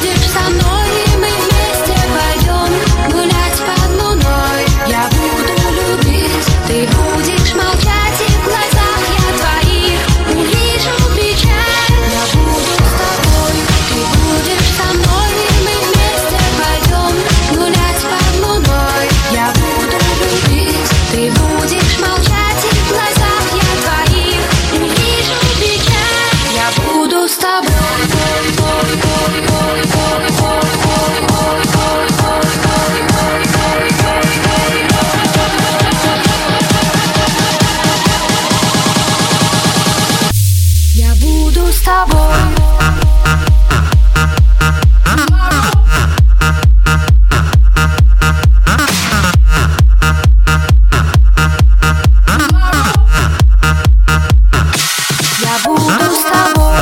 будешь со мной, и мы вместе пойдем гулять под луной. Я буду любить, ты будешь молчать, и в глазах я твоих увижу печаль. Я буду с тобой, ты будешь со мной, и мы вместе пойдем гулять под луной. Я буду любить, ты будешь молчать, и в глазах я твоих увижу печаль. Я буду с тобой. Я буду с тобой. Я буду с тобой.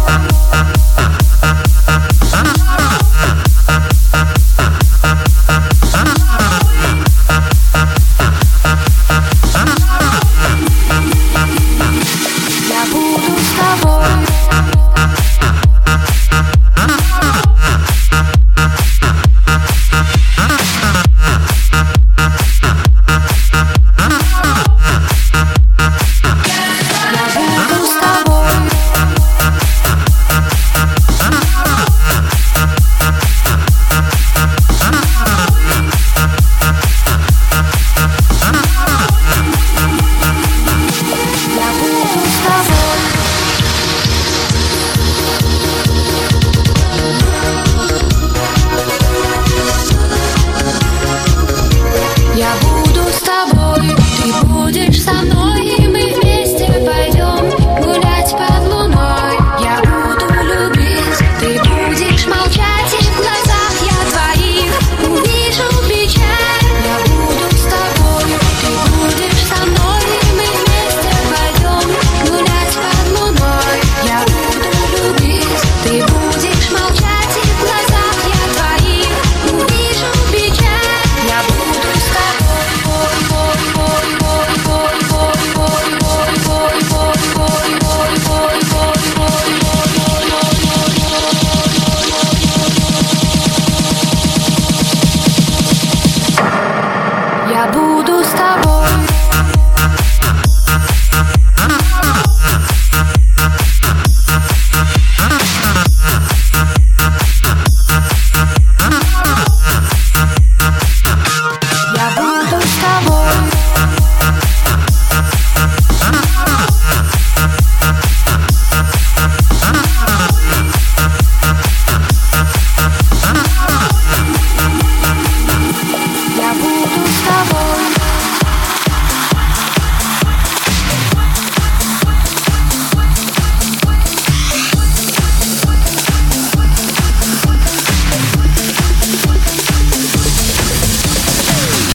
Я буду с тобой. Я буду с тобой, ты будешь со мной, и мы вместе пойдем гулять под луной. Я буду любить, ты будешь молчать, и в глазах я твоих увижу печаль. Я буду с тобой, ты будешь со мной, и мы вместе пойдем гулять под луной. Я буду любить, ты будешь молчать, и в глазах я твоих увижу печаль. Я буду с тобой. Я буду с тобой.